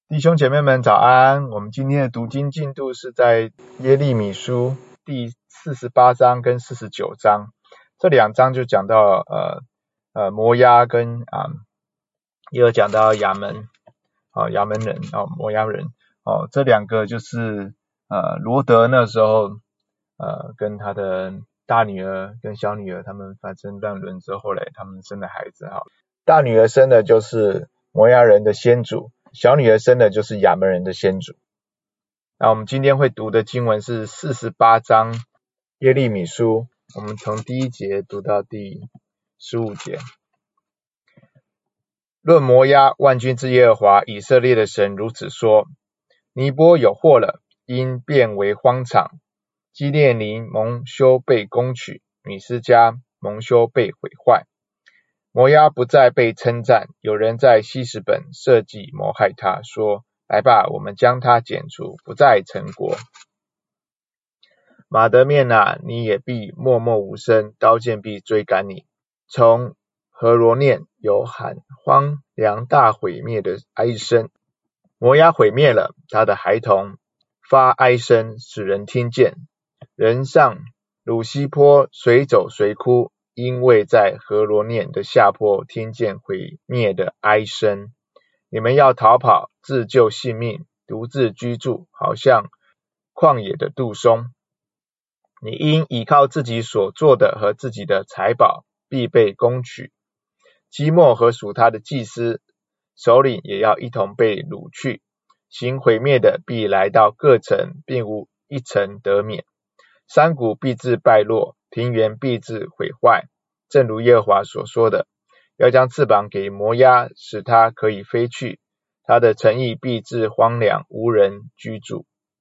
弟兄姐妹们早安，我们今天的读经进度是在耶利米书第48章跟49章，这两章就讲到摩押跟也有讲到亚门人摩押人这两个就是罗德那时候跟他的大女儿跟小女儿他们发生乱伦之后，后来他们生的孩子大女儿生的就是摩押人的先祖，小女儿生的就是亚门人的先祖。那我们今天会读的经文是48章耶利米书，我们从第1节读到第15节。论摩押，万军之耶和华以色列的神如此说：尼波有祸了，因变为荒场；基列尼蒙羞被攻取，米斯迦蒙羞被毁坏。摩押不再被称赞，有人在希实本设计谋害他，说：来吧，我们将他剪除，不再成国。马得面啊，你也必默默无声，刀剑必追赶你。从何罗念有喊荒凉大毁灭的哀声，摩押毁灭了，他的孩童发哀声，使人听见。人上鲁西坡随走随哭，因为在何罗念的下坡听见毁灭的哀声。你们要逃跑，自救性命，独自居住，好像旷野的杜松。你因倚靠自己所做的和自己的财宝，必被攻取。基莫和属他的祭司首领也要一同被掳去。行毁灭的必来到各城，并无一城得免。山谷必致败落，平原必致毁坏。正如耶和华所说的，要将翅膀给摩押，使它可以飞去。他的城邑必致荒凉，无人居住。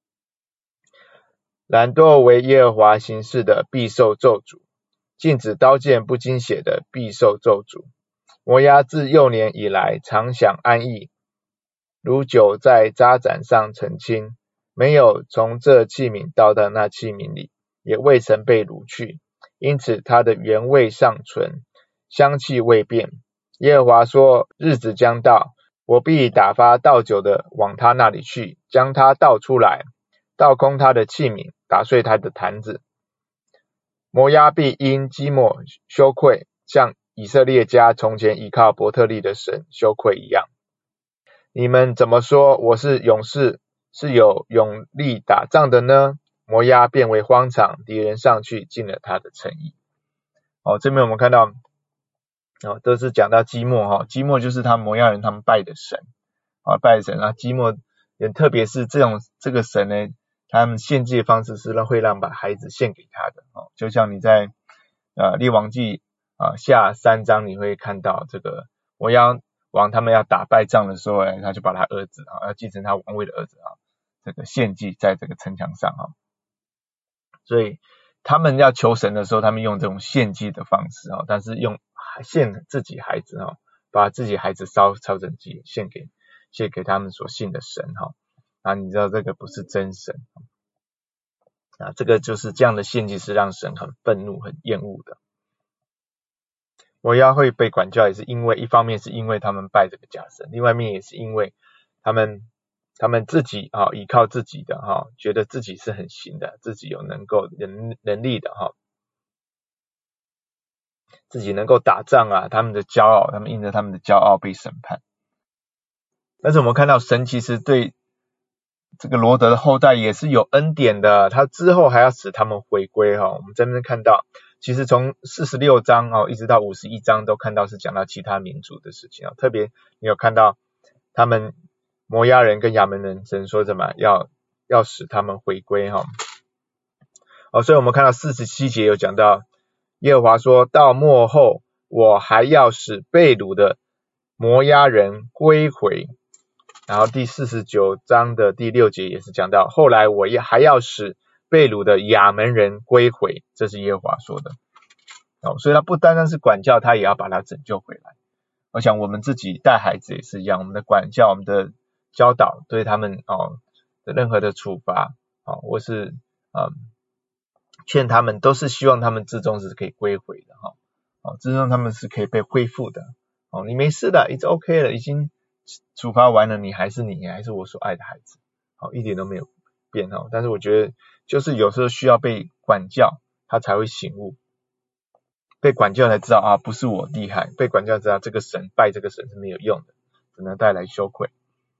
懒惰为耶和华行事的，必受咒诅；禁止刀剑不经血的，必受咒诅。摩押自幼年以来，常享安逸，如酒在渣毡上澄清，没有从这器皿倒到那器皿里，也未曾被掳去，因此它的原味尚存，香气未变。耶和华说：日子将到，我必打发倒酒的往他那里去，将他倒出来，倒空他的器皿，打碎他的坛子。摩押必因基莫羞愧，像以色列家从前倚靠伯特利的神羞愧一样。你们怎么说我是勇士，是有勇力打仗的呢？摩押变为荒场，敌人上去进了他的城邑。这边我们看到都是讲到基莫基莫就是他摩押人他们拜的神拜的神基莫人特别是这个神呢，他们献祭的方式是会让把孩子献给他的就像你在列王记下3章你会看到这个摩押王他们要打败仗的时候他就把他儿子要继承他王位的儿子这个献祭在这个城墙上所以他们要求神的时候，他们用这种献祭的方式但是用献自己孩子把自己孩子烧成祭献给他们所信的神你知道这个不是真神这个就是这样的献祭是让神很愤怒很厌恶的。摩押会被管教也是因为一方面是因为他们拜这个假神，另外一面也是因为他们自己依靠自己的觉得自己是很行的，自己有能力的自己能够打仗他们的骄傲，他们因着他们的骄傲被审判。但是我们看到神其实对这个罗德的后代也是有恩典的，他之后还要使他们回归我们在那边看到其实从46章一直到51章都看到是讲到其他民族的事情特别你有看到他们摩押人跟亚门人神说什么要使他们回归所以我们看到47节有讲到耶和华说，到末后我还要使被掳的摩押人归回。然后第49章的第6节也是讲到后来我也还要使被掳的亚门人归回，这是耶和华说的所以他不单单是管教，他也要把他拯救回来。我想我们自己带孩子也是一样，我们的管教我们的教导对他们的任何的处罚或是劝他们都是希望他们至终是可以归回的至终他们是可以被恢复的你没事的 it's okay 了，已经处罚完了，你还是我所爱的孩子，好，一点都没有变哦。但是我觉得就是有时候需要被管教，他才会醒悟，被管教才知道啊，不是我厉害，被管教知道这个神拜这个神是没有用的，只能带来羞愧。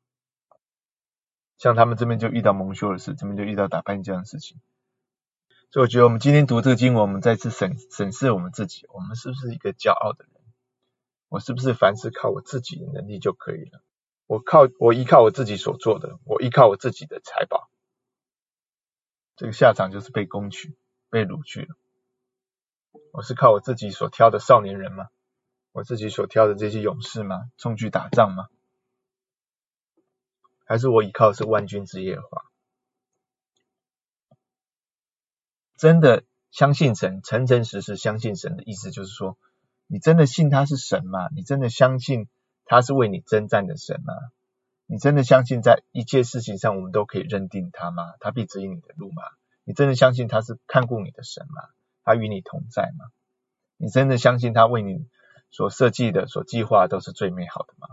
像他们这边就遇到蒙羞的事，这边就遇到打败这样的事情。所以我觉得我们今天读这个经文，我们再次审视我们自己，我们是不是一个骄傲的人？我是不是凡事靠我自己的能力就可以了？我依靠我自己所做的，我依靠我自己的财宝，这个下场就是被攻取，被掳去了。我是靠我自己所挑的少年人吗？我自己所挑的这些勇士吗？冲去打仗吗？还是我依靠的是万军之耶和华？真的相信神，诚诚实实相信神的意思就是说，你真的信他是神吗？你真的相信他是为你征战的神吗？你真的相信在一切事情上我们都可以认定他吗？他必指引你的路吗？你真的相信他是看顾你的神吗？他与你同在吗？你真的相信他为你所设计的、所计划的都是最美好的吗？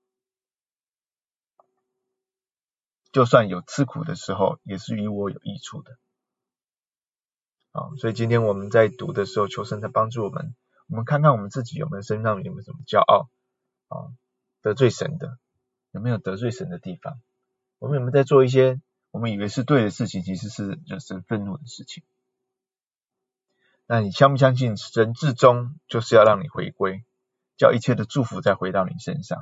就算有吃苦的时候，也是与我有益处的。所以今天我们在读的时候，求神在帮助我们，我们看看我们自己有没有身上有没有什么骄傲，得罪神的，有没有得罪神的地方？我们有没有在做一些我们以为是对的事情，其实是惹神愤怒的事情？那你相不相信神至终就是要让你回归，叫一切的祝福再回到你身上？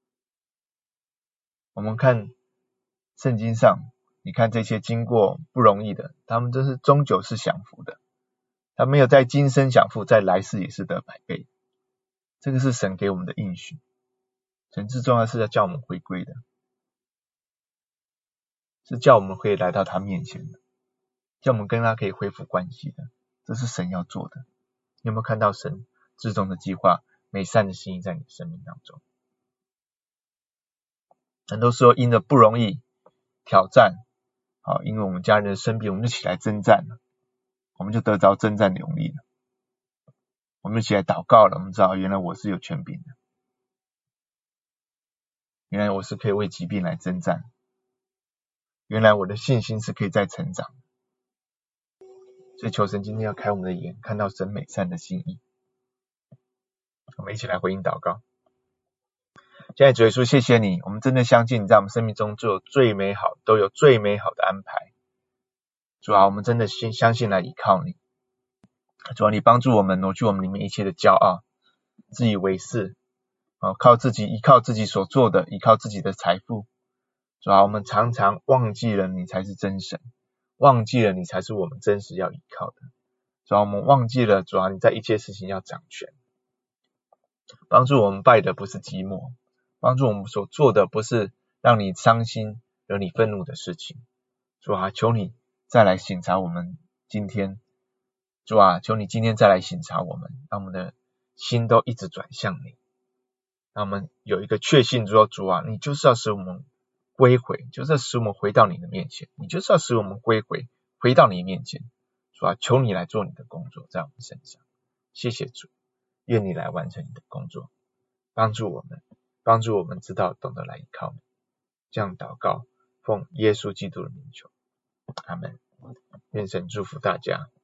我们看圣经上，你看这些经过不容易的，他们都是终究是享福的，他没有在今生享福，在来世也是得百倍。这个是神给我们的应许，神至重要是要叫我们回归的，是叫我们可以来到他面前的，叫我们跟他可以恢复关系的，这是神要做的。你有没有看到神至终的计划、美善的心意在你的生命当中？很多时候因着不容易挑战，因为我们家人生病，我们就起来征战了，我们就得着征战勇力了。我们就起来祷告了，我们知道原来我是有权柄的，原来我是可以为疾病来征战，原来我的信心是可以再成长。所以求神今天要开我们的眼，看到神美善的心意。我们一起来回应祷告。现在主耶稣，谢谢你，我们真的相信你在我们生命中都有最美好的安排。主啊，我们真的相信来依靠你。主啊，你帮助我们挪去我们里面一切的骄傲、自以为是，依靠自己所做的，依靠自己的财富。主啊，我们常常忘记了你才是真神，忘记了你才是我们真实要依靠的。主啊，我们忘记了主啊，你在一切事情要掌权。帮助我们拜的不是寂寞，帮助我们所做的不是让你伤心、惹你愤怒的事情。主啊，求你再来省察我们今天。主啊，求你今天再来省察我们，让我们的心都一直转向你，让我们有一个确信说，主啊，你就是要使我们归回，就是要使我们回到你的面前，你就是要使我们归回，回到你面前。主啊，求你来做你的工作在我们身上。谢谢主，愿你来完成你的工作，帮助我们知道懂得来依靠你。这样祷告，奉耶稣基督的名求，阿们。愿神祝福大家。